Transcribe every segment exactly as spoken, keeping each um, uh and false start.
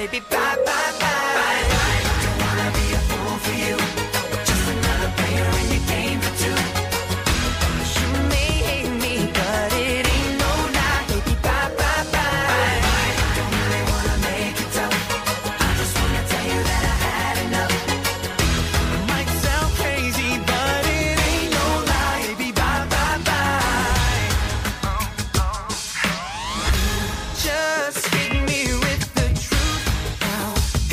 baby, bye, bye, bye. Don't wanna be a fool for you. Just another player in your game for two. You may hate me, but it ain't no lie, baby, bye, bye, bye. Don't really wanna make it tough. I just wanna tell you that I had enough. It might sound crazy, but it ain't no lie, baby, bye, bye, bye. Just hit me with the truth now.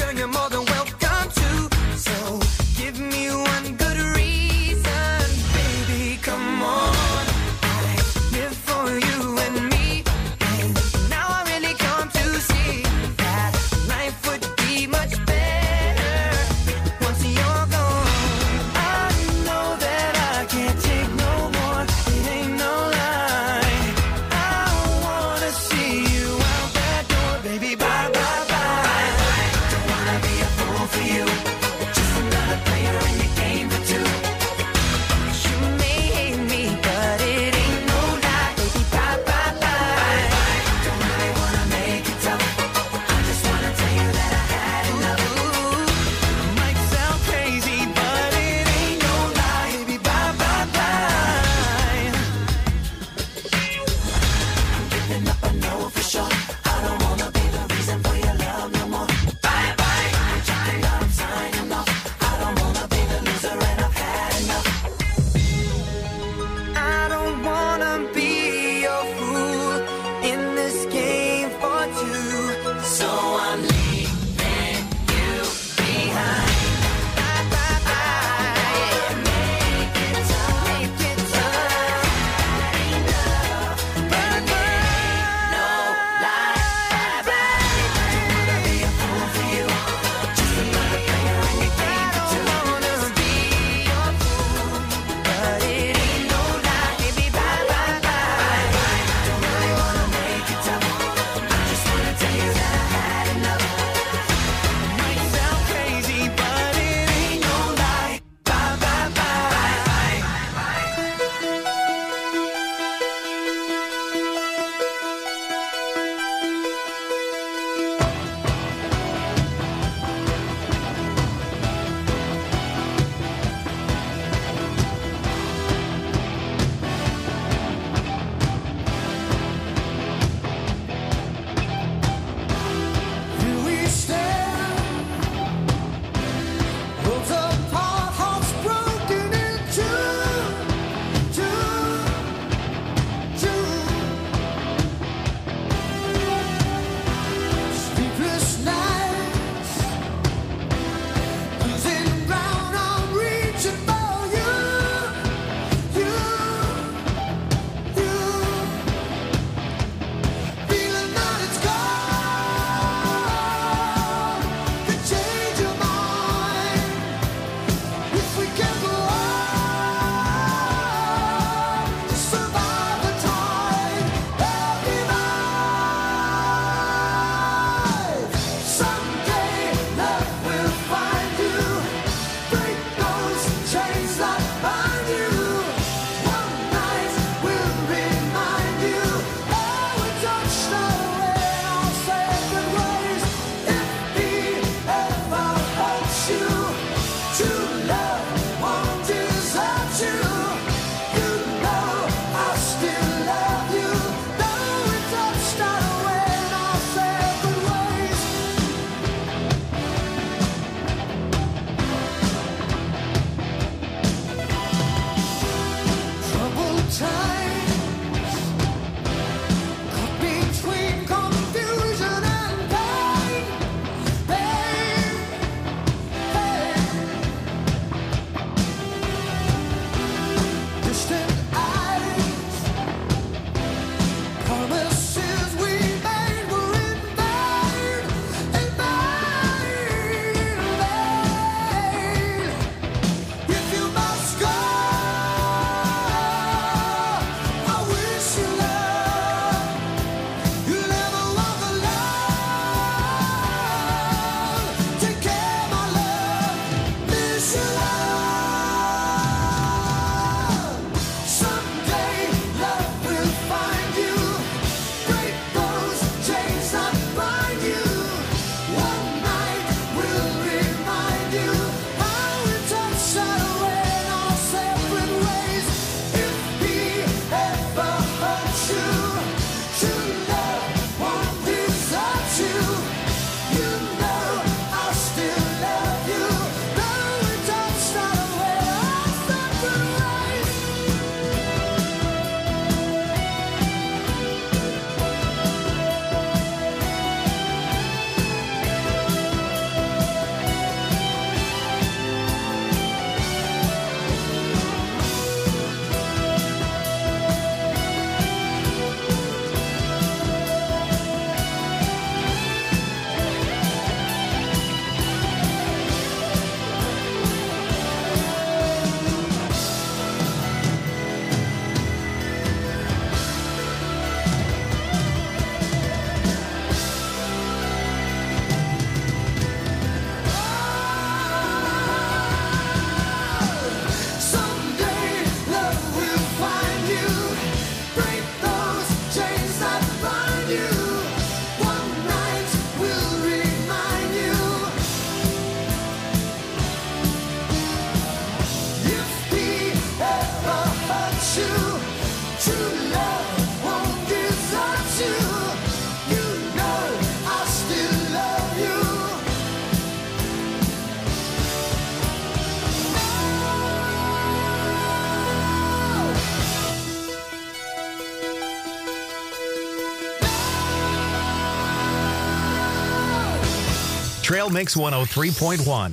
Trail Mix one oh three point one.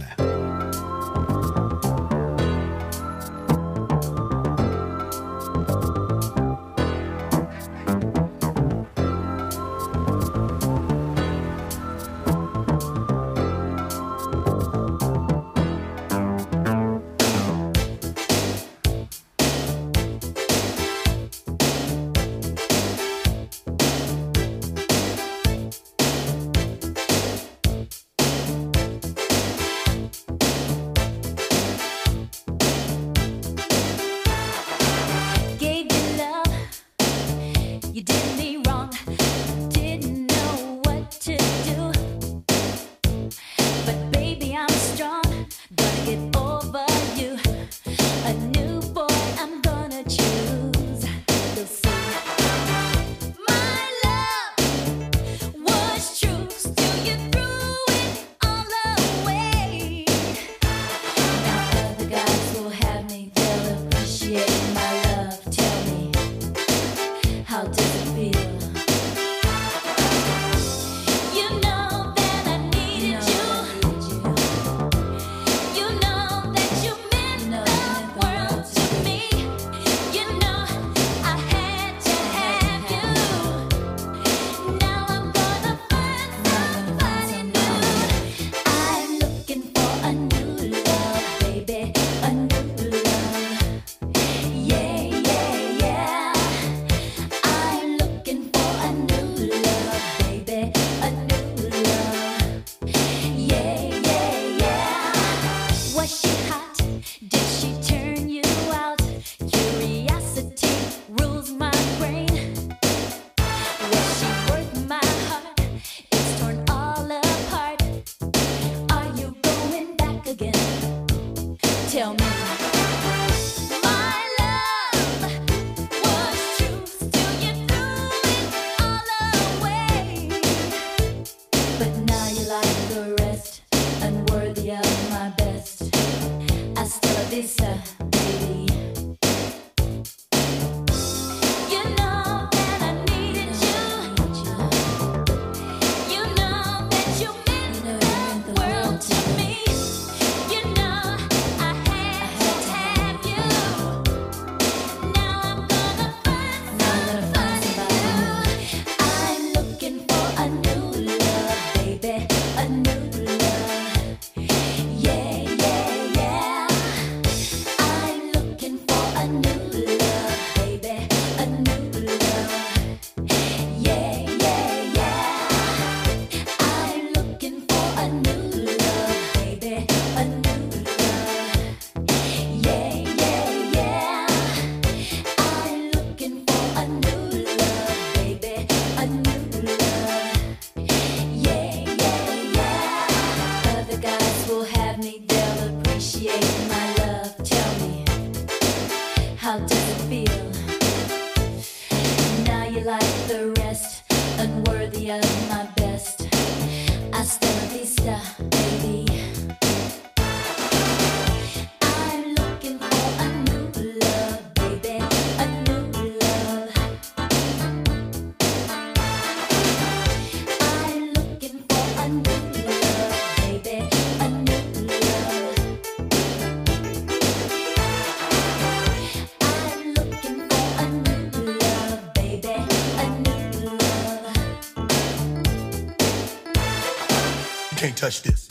Can't touch this.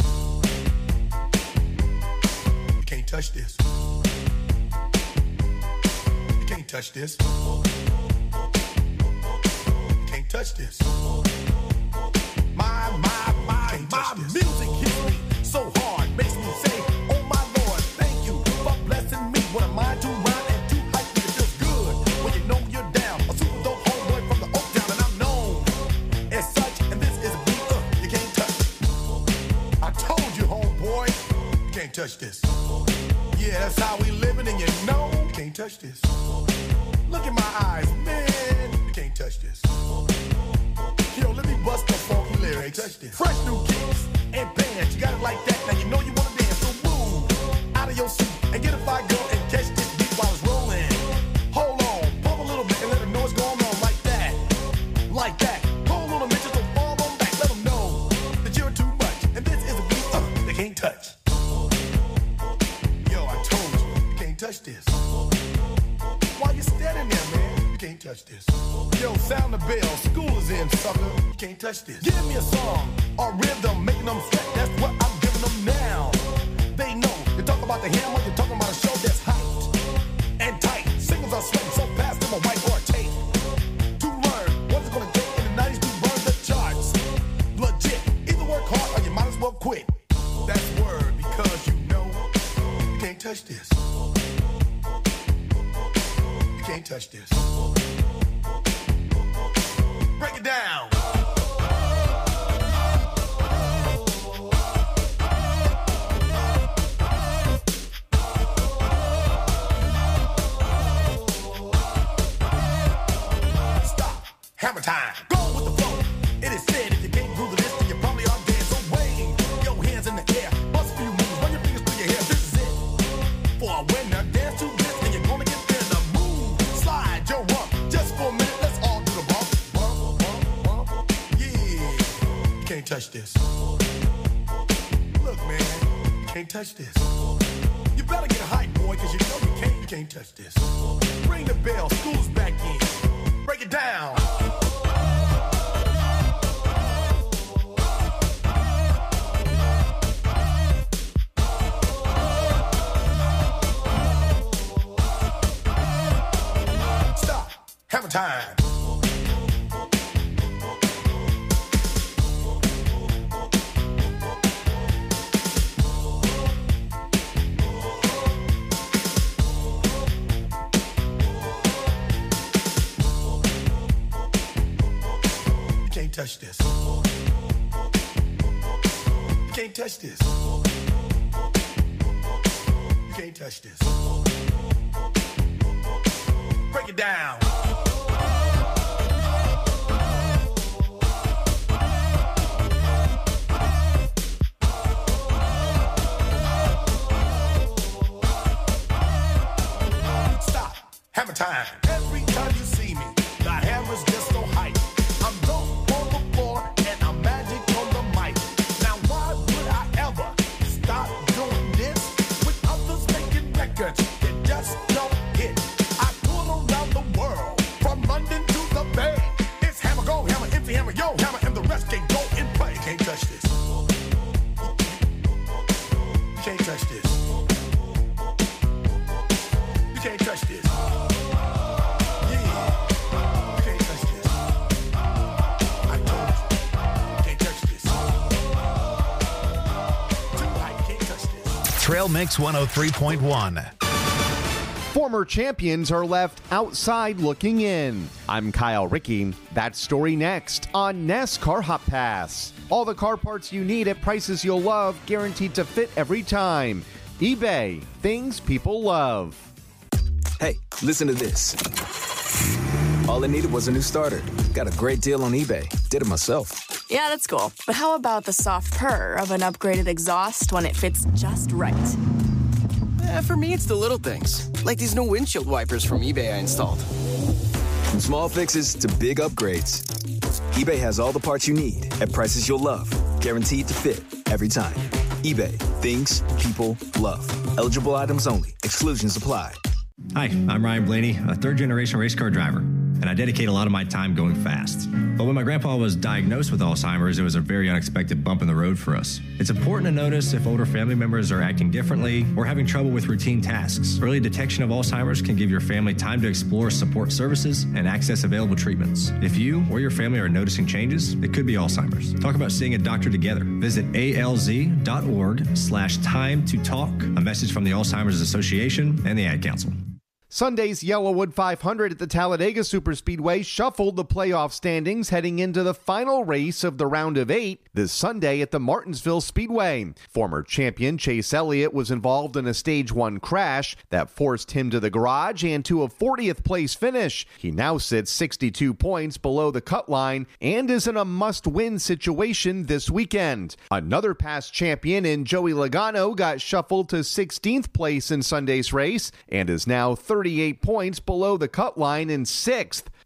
You can't touch this. You can't touch this. You can't touch this. My, my, my, my music hits me so hard, makes me say, oh my Lord, thank you for blessing me. What am I to rhyme and to hype? It feels good when you know you're down. A super dope homeboy from the Oak Town, and I'm known as such. And this is a beat uh, you can't touch. I told you, homeboy, you can't touch this. Yeah, that's how we living, and you know you can't touch this. Look in my eyes, man, you can't touch this. Yo, let me bust the funky lyrics. Fresh new kicks and bands, you got it like that. Now you know you wanna dance, so move out of your seat and get a fire girl and catch this beat while it's rolling. Hold on, pump a little bit and let them know what's going on like that, like that. Hold on a minute, just don't fall on back. Let them know that you're too much, and this is a touch. Yo, I told you, you can't touch this. Why you standing there, man? You can't touch this. Yo, sound the bell, school is in, sucker. You can't touch this. Give me a song, a rhythm, making them sweat. That's what I'm giving them now. They know. You talk about the hammer, you're talking about a show that's hyped and tight. Singles are sweating so fast, them a white or a tape. To learn what's it gonna take in the nineties to burn the charts. Legit. Either work hard or you might as well quit. That's word because you know you can't touch this. You can't touch this. Break it down. Stop. Hammer time. Go with the flow. It is said if you can't groove the this, then you probably are dead. So wave your hands in the air. Bust a few moves. Run your fingers through your hair. This is it. For a winner, dance to this, and you're gonna get there. The move, slide your rump. Just for a minute, let's all do the bump. Bump, bump, bump. Yeah. You can't touch this. Look, man, you can't touch this. You better get hype, boy, cause you know you can't, you can't touch this. Ring the bell, school's back in. Break it down. Stop. Hammer time. You can't touch this. You can't touch this. You can't touch this. Break it down. Stop. Hammer time. Every time you see me, the hammer's just so hype. I'm dope on the floor and I'm magic on the mic. Now why would I ever stop doing this with others making records that just don't hit? I tour around the world from London to the Bay. It's hammer go, hammer empty, hammer yo, hammer, and the rest can go and play. You can't touch this. You can't touch this. You can't touch this. Trail Mix one oh three point one. Former champions are left outside looking in. I'm Kyle Rickey. That story next on NASCAR Hot Pass. All the car parts you need at prices you'll love, guaranteed to fit every time. eBay, things people love. Hey, listen to this. All I needed was a new starter. Got a great deal on eBay. Did it myself. Yeah, that's cool. But how about the soft purr of an upgraded exhaust when it fits just right? Eh, for me, it's the little things, like these new windshield wipers from eBay I installed. From small fixes to big upgrades, eBay has all the parts you need at prices you'll love, guaranteed to fit every time. eBay, things people love. Eligible items only. Exclusions apply. Hi, I'm Ryan Blaney, a third-generation race car driver, and I dedicate a lot of my time going fast. But when my grandpa was diagnosed with Alzheimer's, it was a very unexpected bump in the road for us. It's important to notice if older family members are acting differently or having trouble with routine tasks. Early detection of Alzheimer's can give your family time to explore support services and access available treatments. If you or your family are noticing changes, it could be Alzheimer's. Talk about seeing a doctor together. Visit alz.org slash time to talk. A message from the Alzheimer's Association and the Ad Council. Sunday's Yellowwood five hundred at the Talladega Superspeedway shuffled the playoff standings heading into the final race of the round of eight this Sunday at the Martinsville Speedway. Former champion Chase Elliott was involved in a stage one crash that forced him to the garage and to a fortieth place finish. He now sits sixty-two points below the cut line and is in a must-win situation this weekend. Another past champion in Joey Logano got shuffled to sixteenth place in Sunday's race and is now thirty-eight points below the cut line in sixth.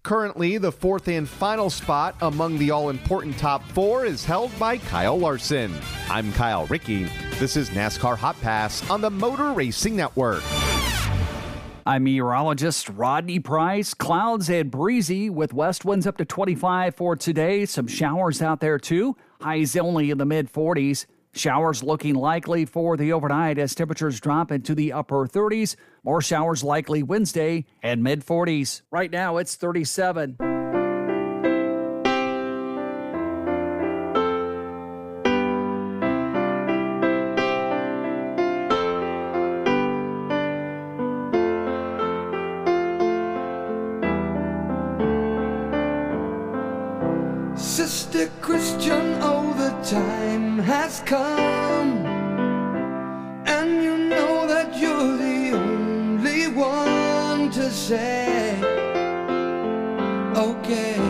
Currently, the fourth and final spot among the all-important top four is held by Kyle Larson. I'm Kyle Rickey. This is NASCAR Hot Pass on the Motor Racing Network. I'm meteorologist Rodney Price. Clouds and breezy with west winds up to twenty-five for today. Some showers out there too. Highs only in the mid forties. Showers looking likely for the overnight as temperatures drop into the upper thirties. More showers likely Wednesday and mid forties. Right now it's thirty-seven. Sister Christian, oh, the time has come, and you know that you're the only one to say, okay,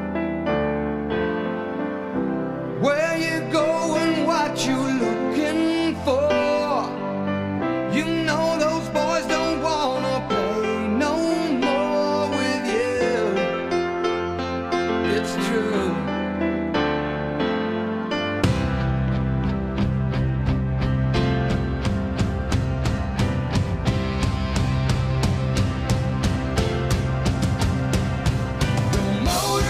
where you going, what you looking for, you know those boys don't wanna play no more with you, it's true. Motor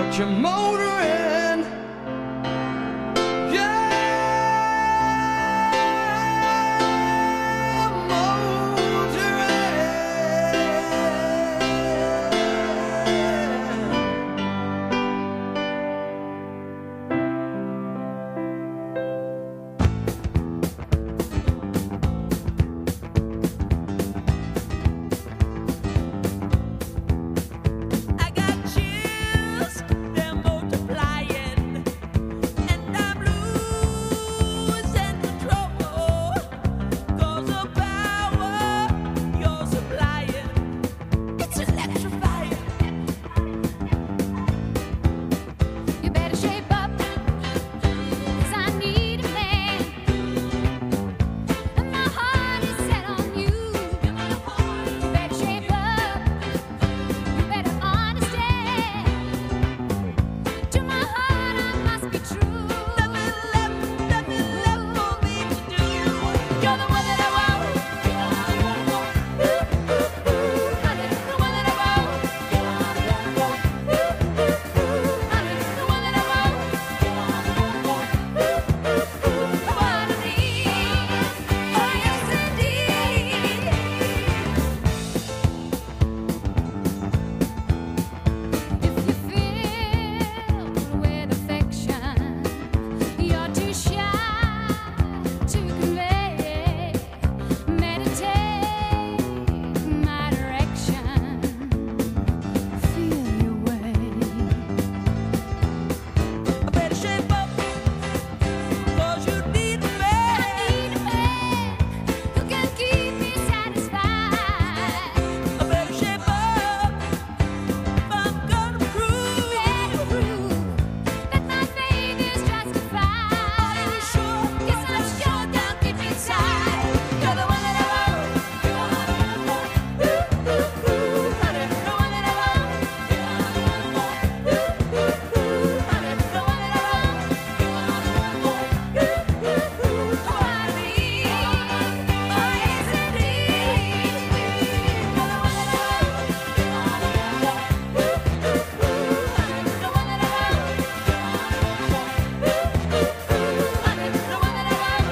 But you're motoring, yeah, I got chills, they're multiplying, and I'm losing control. 'Cause the power you're supplying, it's electrifying. You better shape up, 'cause I need a man, and my heart is set on you. You better shape up, you better understand. To my heart I must be true. Nothing left, nothing left for me to do. You're the one that I want. Honey, the one that I want. Honey, the one that I want. What I need, oh yes indeed. If you filled with affection, you're too shy to convey. Meditate my direction. Feel your way. I better shape up, 'cause you need a I man. need a man who can keep me satisfied. I better shape up if I'm gonna prove. Better prove that my faith is justified. Are you sure? Yes, I'm sure down deep inside. You're the one that I want. Honey, the one that I want. Honey, the one that I want. What I need, oh yes indeed. You're the one that I want. Honey, the one that I want. Honey, the one that I want.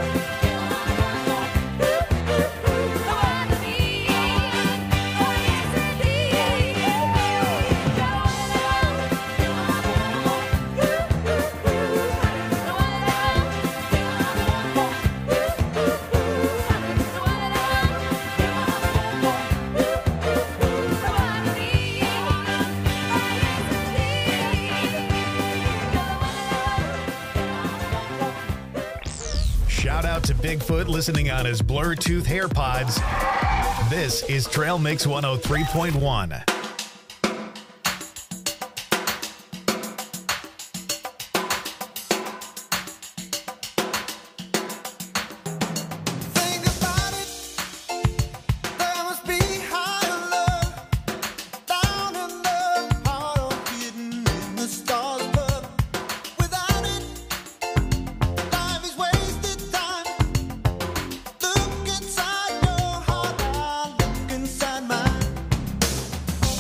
Shout out to Bigfoot listening on his Bluetooth AirPods. This is Trail Mix one oh three point one. Think about it. There must be higher love down in the heart or hidden in the stars above. Without it, life is wasted time. Look inside your heart, I look inside mine.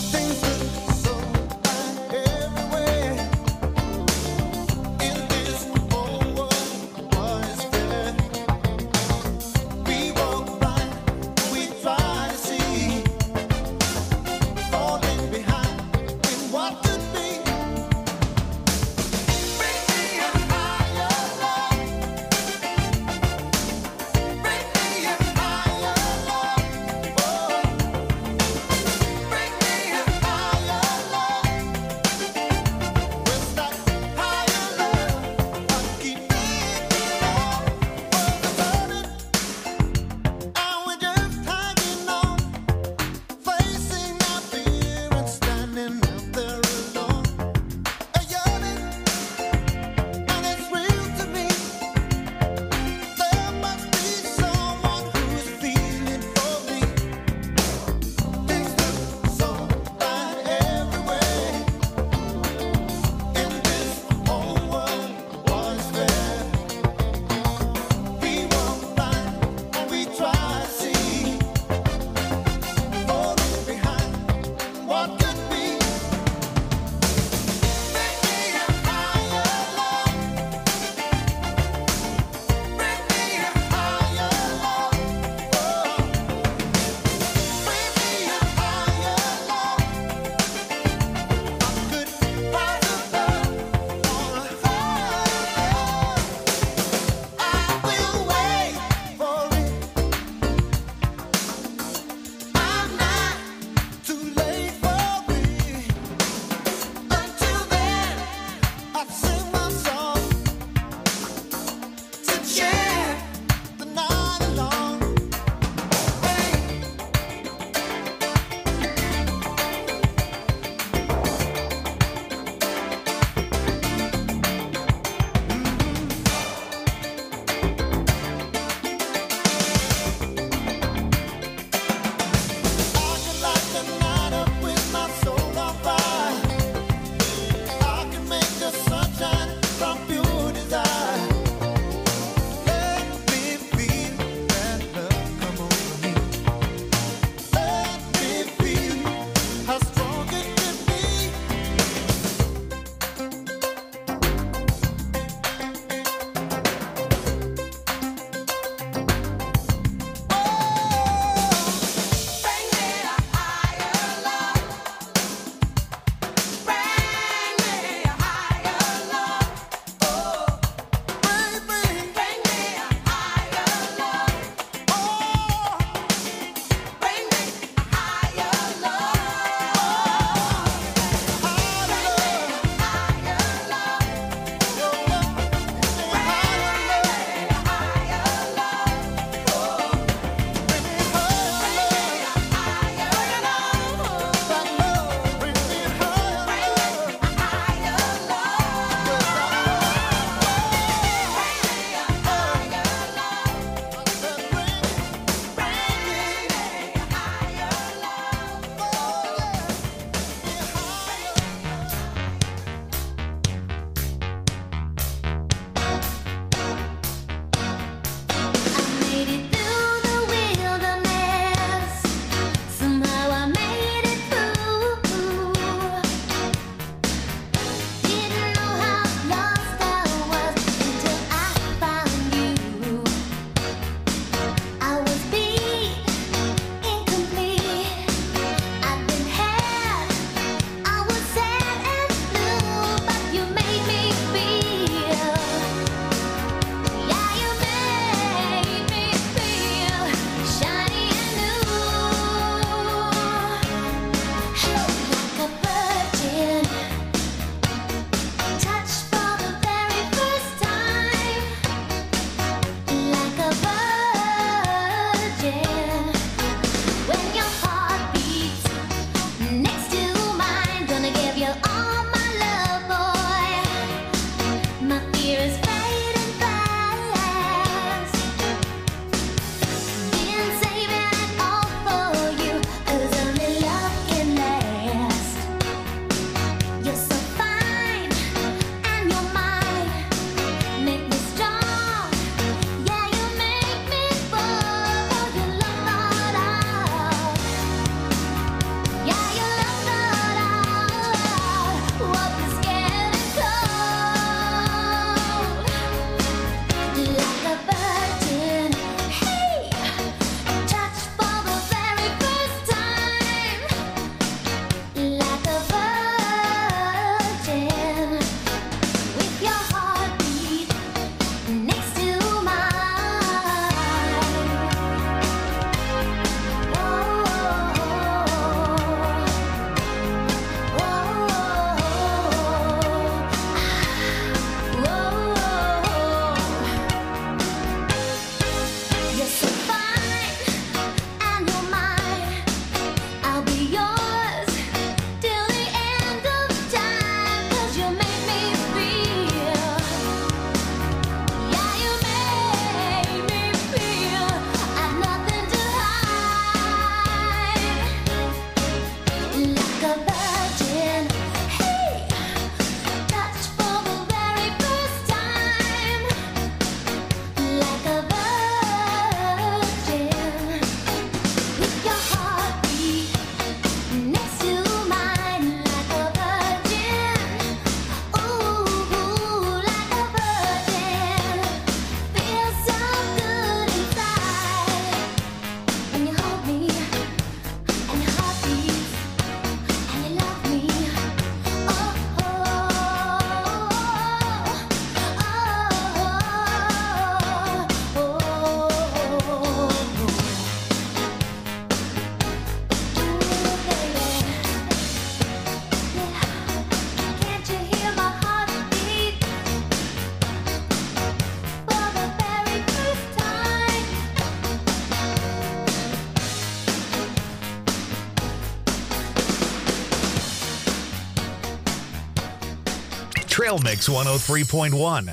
Trail Mix one oh three point one.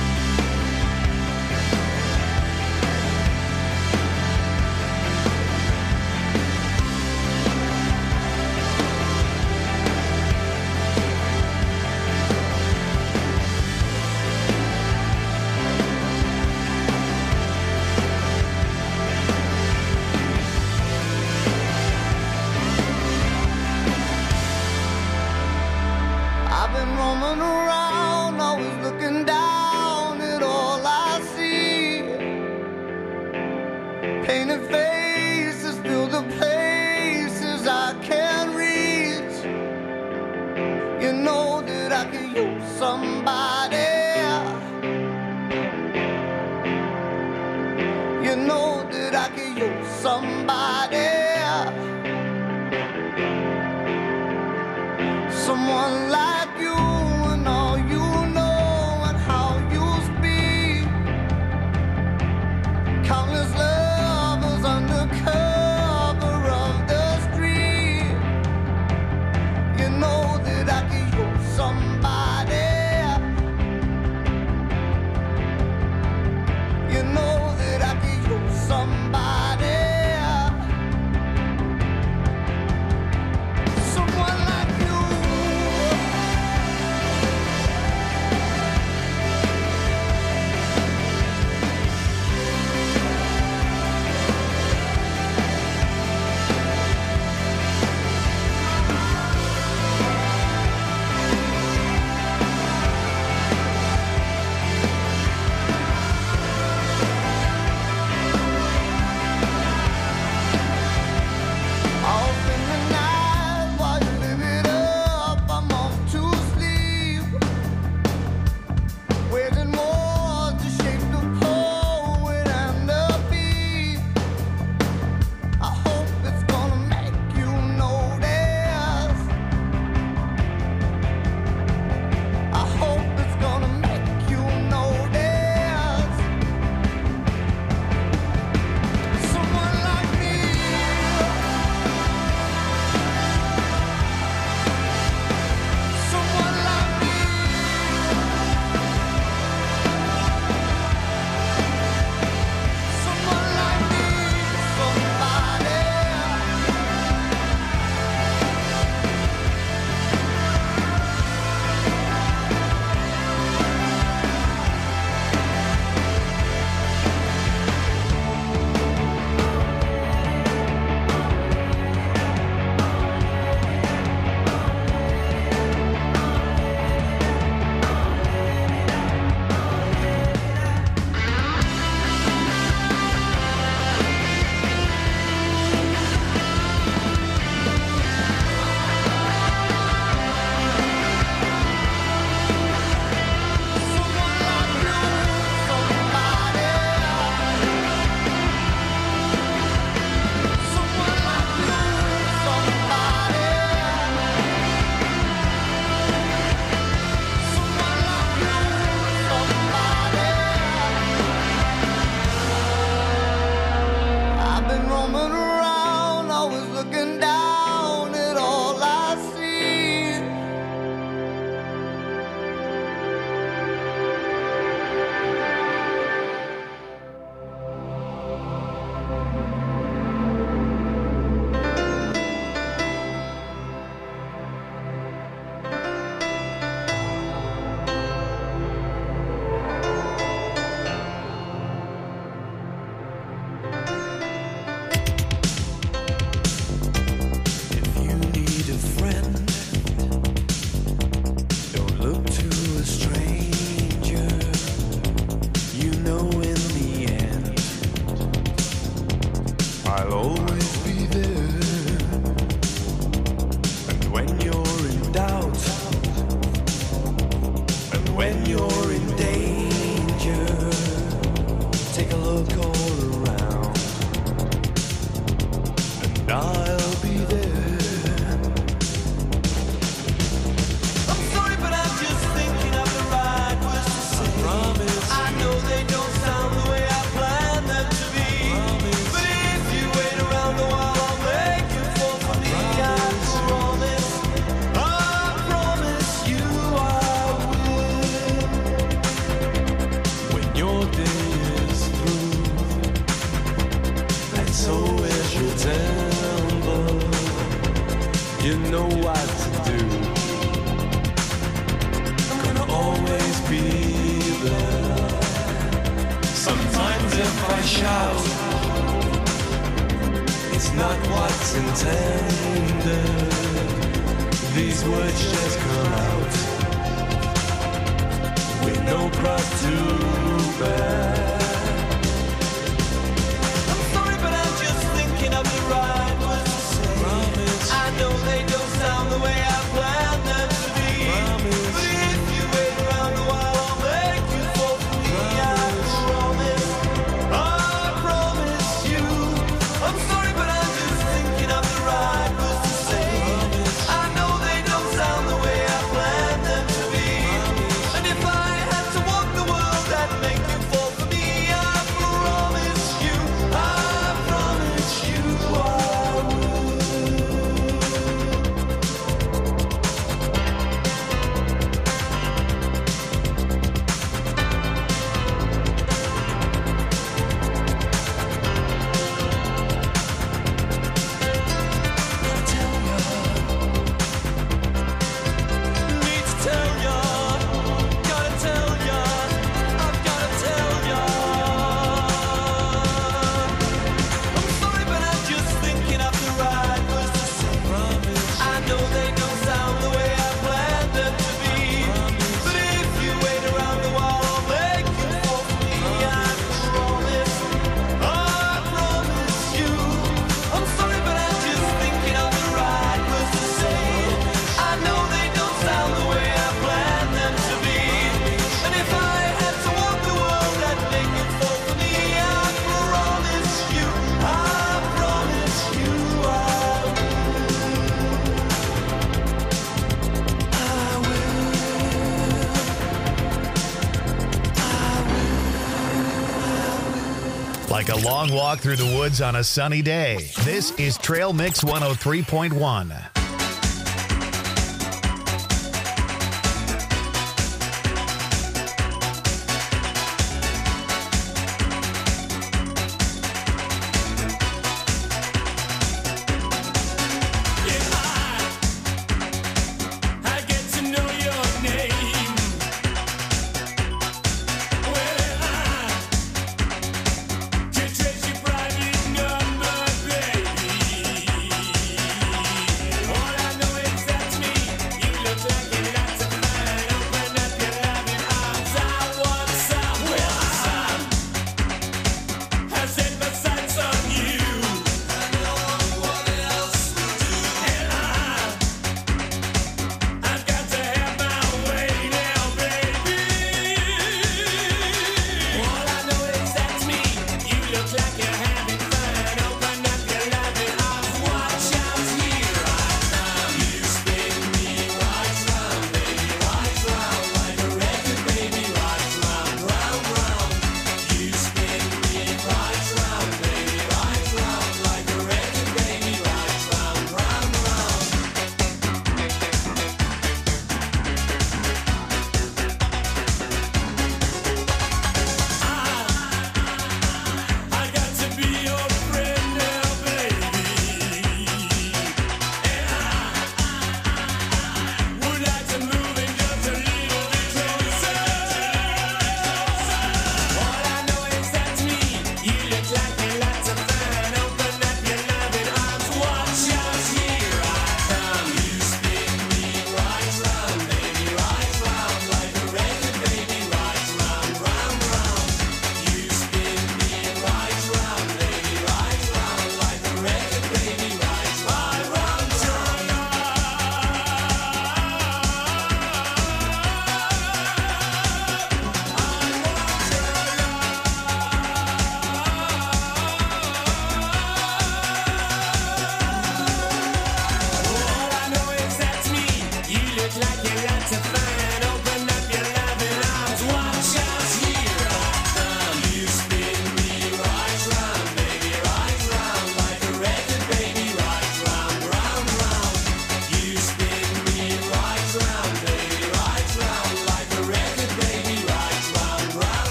I've been roaming around, always looking down at all I see. Painted faces fill the places I can't reach. You know that I could use somebody. You know that I could use somebody. Someone like you and all you know and how you speak. Countless lovers under cover of the street. You know that I could use somebody. You know that I could use somebody. Someone like you. I'll spend the night while you live it up. I'm off to sleep, waiting more to shape the poet and the beat. I hope it's gonna make you notice. I hope it's gonna make you notice. Someone like me. Someone like me. Someone like me. Somebody. Someone like you. Somebody. Someone like you. Somebody. Someone like you. Somebody. I've been roaming around, always looking down at all I see. If you need a friend, don't look to a stranger. You know in the end, I'll always be there. And when you're in doubt, and when you're in danger, take a look all around, and I'll be there. I'm sorry, but I'm just thinking of the right words to say. I promise. I know they don't sound the way I planned them to be. But if you wait around a while, I'll make you fall for me. I promise. I promise you I will. know what to do. I'm gonna always be there. Sometimes if I shout, it's not what's intended. These words just come out with no cross to bear. I'm sorry, but I'm just thinking of the right words to say. Promise. I know they don't sound the way I planned them to be. Promise. But if you wait around a while, I'll make you fall for me. Promise. I promise. I promise you. I'm sorry, but I'm just thinking of the right words to say. Promise. I know they don't sound the way I planned them to be. Promise. And if I had to walk the world, I'd make you fall for me. I promise you. I promise you I will. Need to tell ya, gotta tell ya, I've gotta tell ya. I'm sorry, but I'm just thinking of the right words to say. Promise. I know they don't sound the way I planned them to be. Promise. But if you wait around a while, I'll make you fall for me. I promise. I promise you. I'm sorry, but I'm just thinking of the right words to say. I know they don't sound the way I planned them to be. And if I had to walk the world, I'd make it fall for me. I promise you. I promise you I Like a long walk through the woods on a sunny day. This is Trail Mix one oh three point one. I get to know your name. Well, I can trace your private number, baby.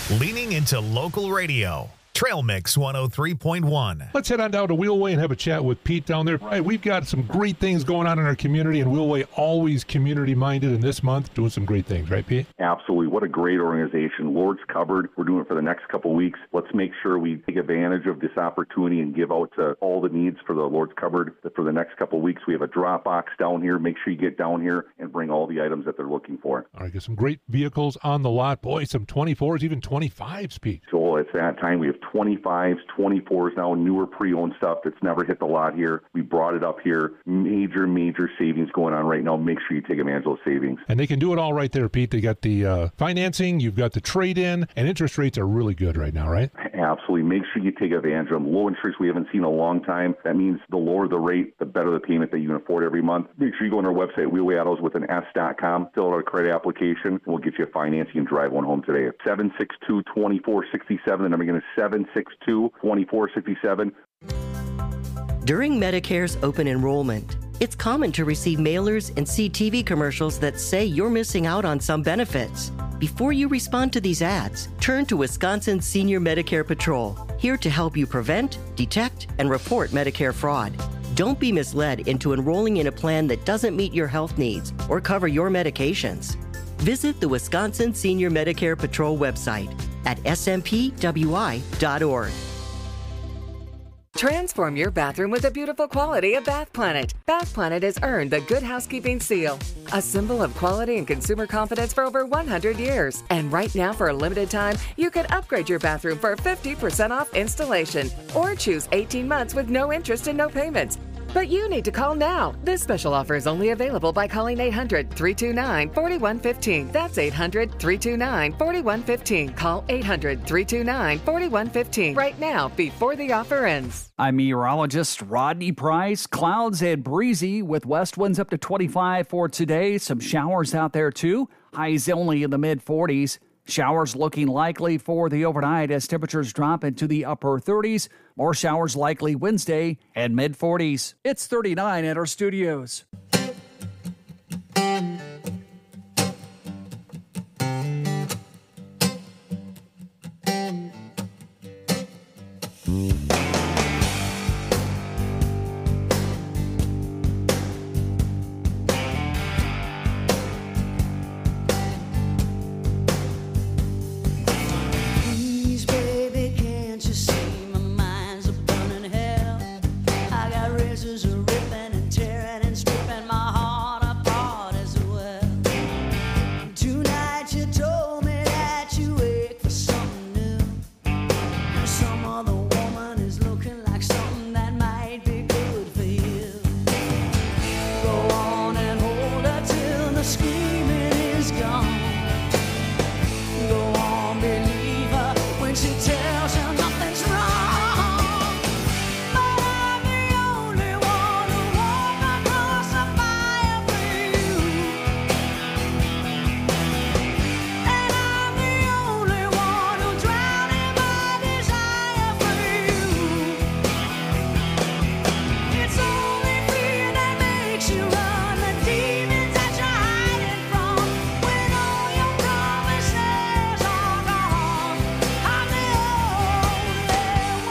Leaning into local radio. Trail Mix one oh three point one. Let's head on down to Wheelway and have a chat with Pete down there. Right, we've got some great things going on in our community, and Wheelway always community-minded, and this month doing some great things, right, Pete? Absolutely. What a great organization. Lord's Cupboard. We're doing it for the next couple of weeks. Let's make sure we take advantage of this opportunity and give out to all the needs for the Lord's Cupboard. For the next couple of weeks, we have a drop box down here. Make sure you get down here and bring all the items that they're looking for. All right, got some great vehicles on the lot. Boy, some twenty-fours, even twenty-fives, Pete. So it's that time. We have twenty-fives, twenty-fours now, newer pre-owned stuff that's never hit the lot here. We brought it up here. Major, major savings going on right now. Make sure you take advantage of those savings. And they can do it all right there, Pete. They got the uh, financing, you've got the trade-in, and interest rates are really good right now, right? Absolutely. Make sure you take advantage of them. Low interest we haven't seen in a long time. That means the lower the rate, the better the payment that you can afford every month. Make sure you go on our website, Wheelway Autos with an S dot com, fill out a credit application, and we'll get you a financing and drive one home today. seven six two, two four six seven. The number again is seven six two, two four six seven. During Medicare's open enrollment, it's common to receive mailers and see T V commercials that say you're missing out on some benefits. Before you respond to these ads, turn to Wisconsin Senior Medicare Patrol, here to help you prevent, detect, and report Medicare fraud. Don't be misled into enrolling in a plan that doesn't meet your health needs or cover your medications. Visit the Wisconsin Senior Medicare Patrol website at s m p w i dot org. Transform your bathroom with the beautiful quality of Bath Planet. Bath Planet has earned the Good Housekeeping Seal, a symbol of quality and consumer confidence for over one hundred years. And right now, for a limited time, you can upgrade your bathroom for fifty percent off installation or choose eighteen months with no interest and no payments. But you need to call now. This special offer is only available by calling eight hundred, three two nine, four one one five. That's eight hundred, three two nine, four one one five. Call eight hundred, three two nine, four one one five right now before the offer ends. I'm meteorologist Rodney Price. Clouds and breezy with west winds up to twenty-five for today. Some showers out there too. Highs only in the mid forties. Showers looking likely for the overnight as temperatures drop into the upper thirties. More showers likely Wednesday and mid forties. It's thirty-nine at our studios. Please, baby, can't you see my mind's a burning hell? I got razors a ripping and tearing and stripping my heart apart as well. Tonight you told me that you ache for something new. Some other woman is looking like something that might be good for you. Go on and hold her till the screaming is gone. Go on, believe her when she tells you nothing's wrong. But I'm the only one who walked across the fire for you. And I'm the only one who drowned in my desire for you. It's only fear that makes you run, the demons that you're hiding from. When all your promises are gone, I'm the only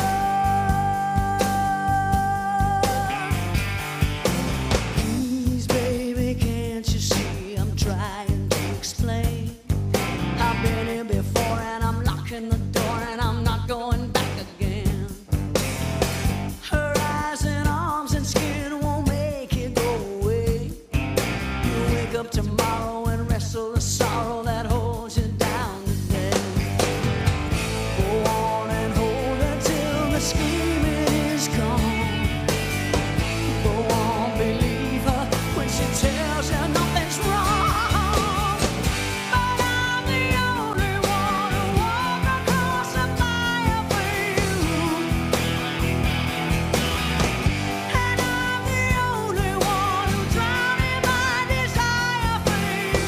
one. Please, baby, can't you see I'm trying to explain? I've been here before and I'm locking the door and I'm not going back again. Her eyes and arms and skin won't make it go away. You wake up tomorrow and wrestle the sorrow that holds you down today. Go on and hold her till the screaming is gone. Go on, believe her when she tells you nothing's wrong. But I'm the only one who walked across the fire for you. And I'm the only one who drowned in my desire for you.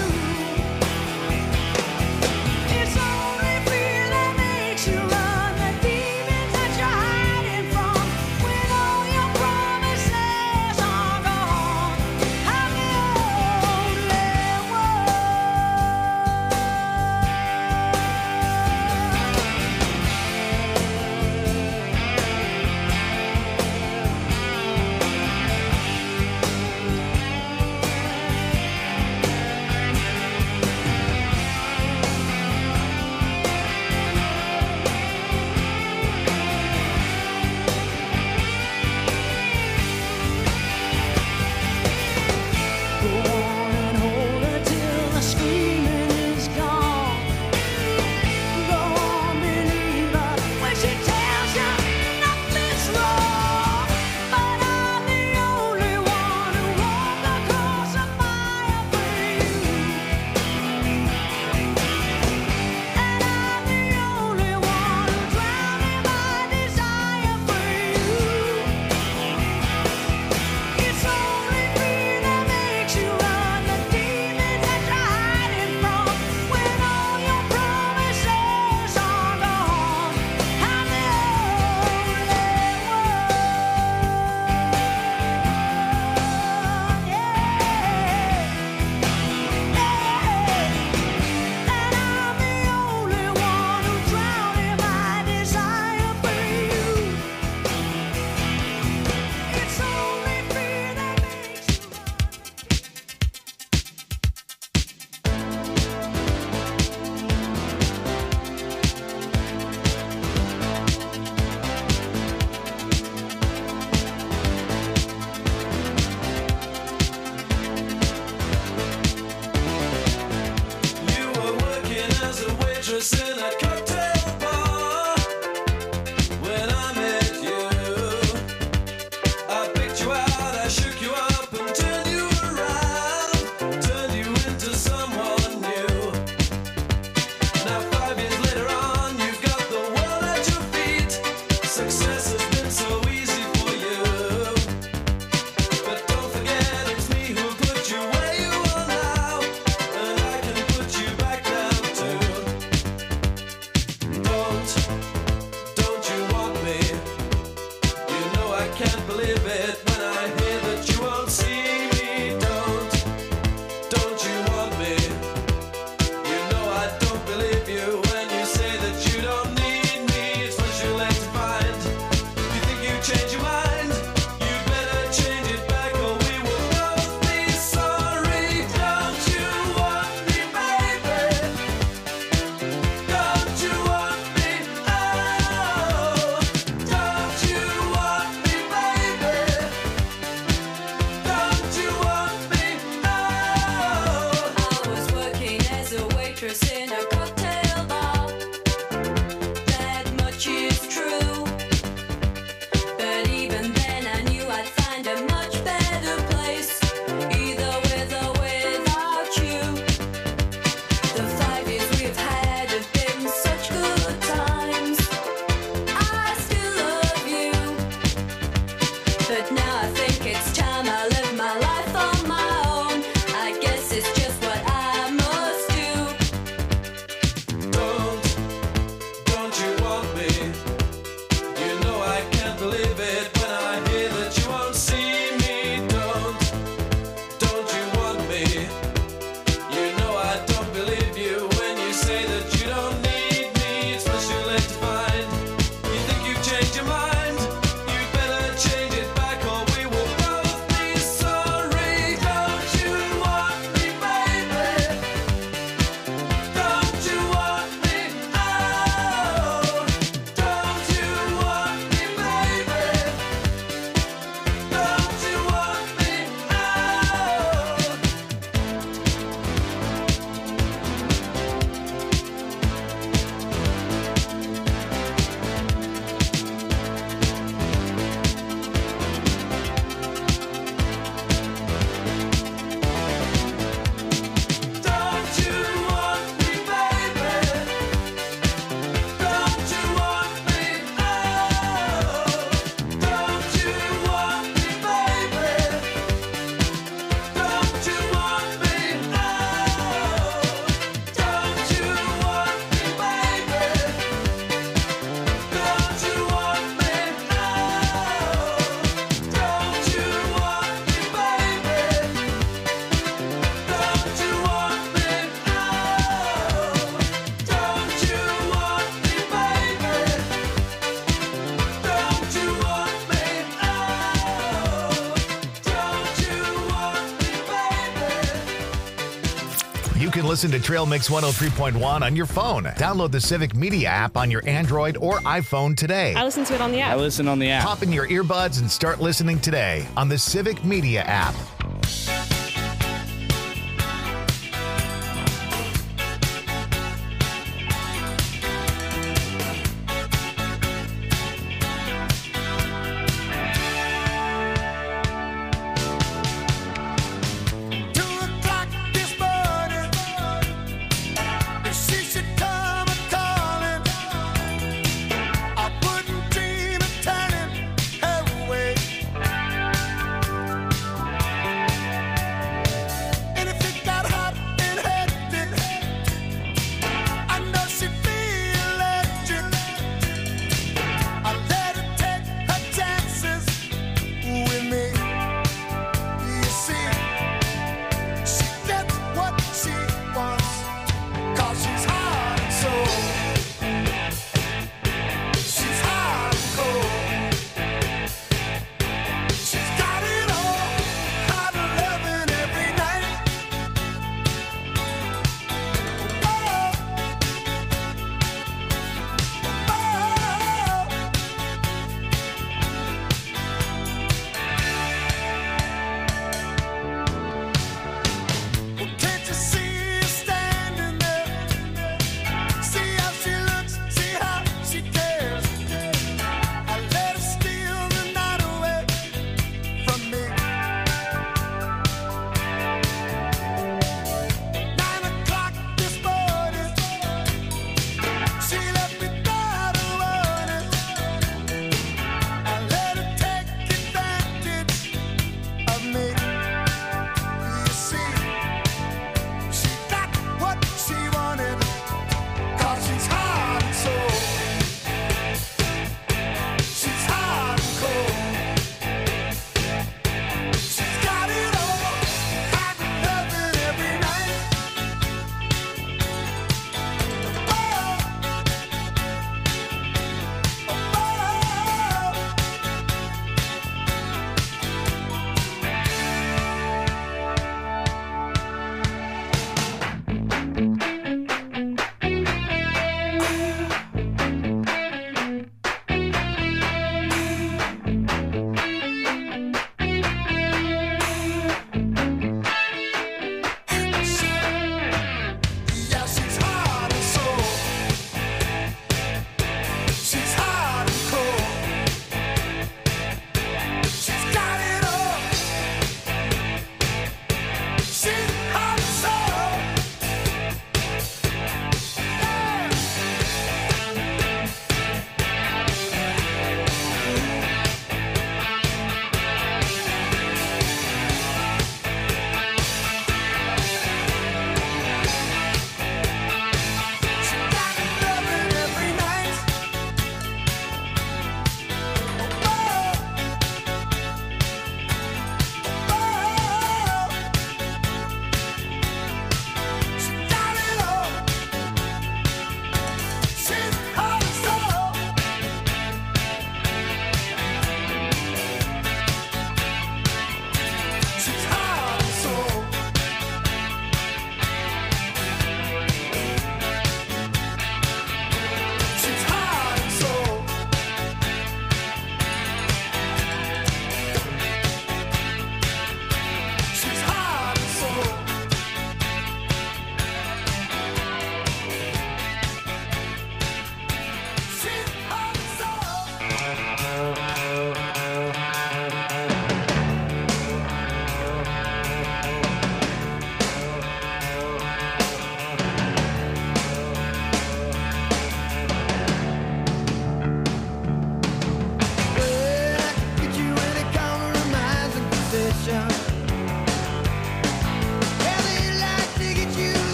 You can listen to Trail Mix one oh three point one on your phone. Download the Civic Media app on your Android or iPhone today. I listen to it on the app. I listen on the app. Pop in your earbuds and start listening today on the Civic Media app.